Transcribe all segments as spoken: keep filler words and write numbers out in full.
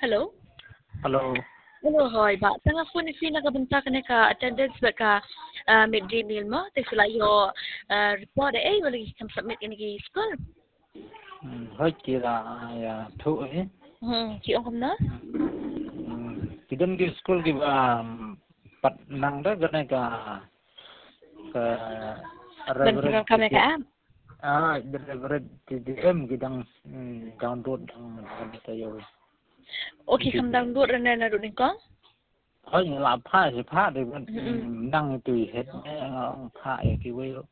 Hello? Hello. Hello, hoy. Ba, tanga phone if nakabunta ka na ka attendance ba ka uh, midday meal mo? Te sila yo uh, report eh wala kam submit ini ki school. Hơi kia là ya thu ấy. Hmm, ki ong kam na? Ki dan ki school ki ba pat nang da gane ka ka Reverend kami ka am. Ah, reverend T D M ki dang download dang dang tayo. Okay, kam download ra na na ro ko? Hơi là pha thì pha thì năng tùy hết ông pha cái quê đó.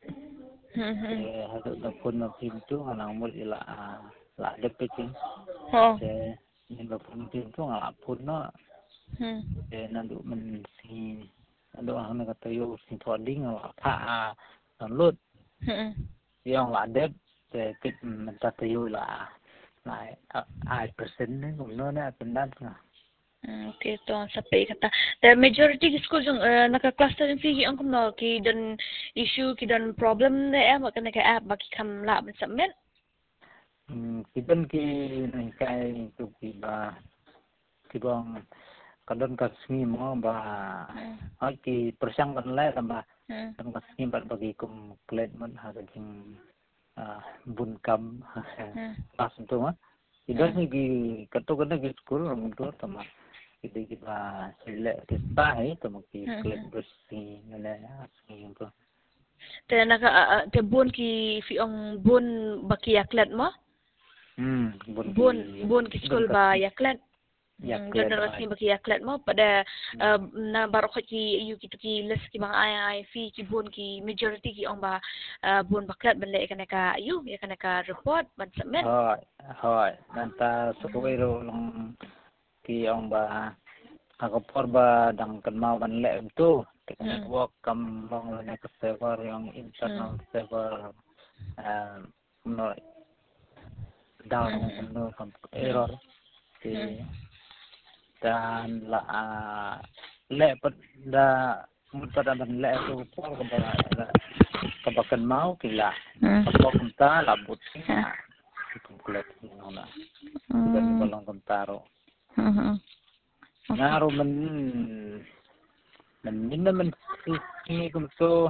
Hay là phun là phim trước là một là là đẹp cái chính. Để nhưng mà phun phim trước là phun nó. Để nó đủ mình thì nó hàng này cái tayo thì thoa đinh là pha download. Thì ông là đẹp để cái mình ta tayo là lại ai percent đấy cũng nó nèเป็นด้านnga. Okay, to sampai kata. The majority ki school jung uh, naka cluster in fi ang kumno ki dan issue ki dan problem na eh mak na ka app baki kam la ben submit. Hmm, kitan ki nai kai tu ki ba ki bang kadon ka smi mo ba ai ki persang kan le tamba kan ka smi ba bagi kum klet man ha ka jing bun kam pas tu ma idas ni ki kato kana ki school ram tu tama jadi kita select kita hai tama ki klet bersih ngale asmi tu Te naka te bun ki fi ong bun baki yaklet mo? Hmm, bun bun ki school ba yaklet. Yaklet dan rasmi baki yaklet mo pada na baru ki you ki ki list ki mga ai ai fi ki bun ki majority ki ong ba bun baklet ben le kana ka you ya kana ka report ban submit. Hoi, hoi, nanta sukuero long ki ong ba ako por ba dang kan mau ban le tu network kam long na ka server yung internal server no down no error thì dan la le pada pada dan le tu por ka ba ka ba kan mau kila apa kunta labut kumplet nona dan balong kontaro ngaro men men min men si kum so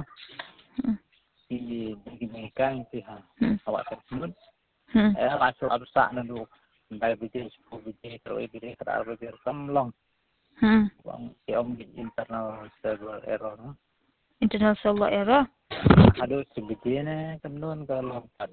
si gini kan si ha awak tersebut eh masuk absa na du dai biji sepuluh biji terus biji keral biji kamlong bang si om internal server error Internal server error aduh sebiji na kamnon kalau empat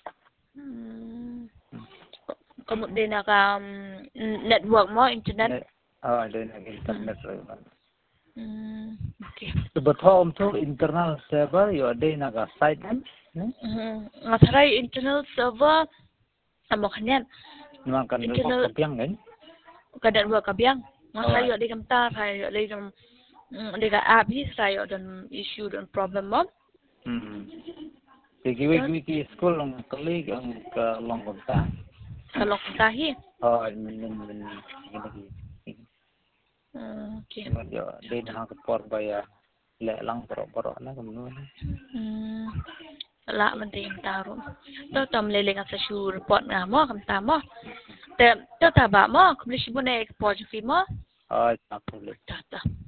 kemudian naka network mo internet oh ada internet rồi Hmm, okay. Sebetulnya untuk internal server yo ada naga site kan? Ngasaray internal server amo kanyan. Makan internal kabyang kan? Kada dua kabyang. Ngasaray yo di kamta kay yo di kam di ka app hi sayo dan issue dan problem mo. Hmm. Sige wigi ki school ang colleague ang ka long konta. Kalong kontahi. Oh, min min gini. Okay. Yo di na ka por baya le lang poro-poro na kamno. Hmm. La man ting taro. To tam lele nga sa shoe report nga mo kam tamo. Te to taba mo, kumli sibo na export fi mo. Oh, tak boleh. Ta ta.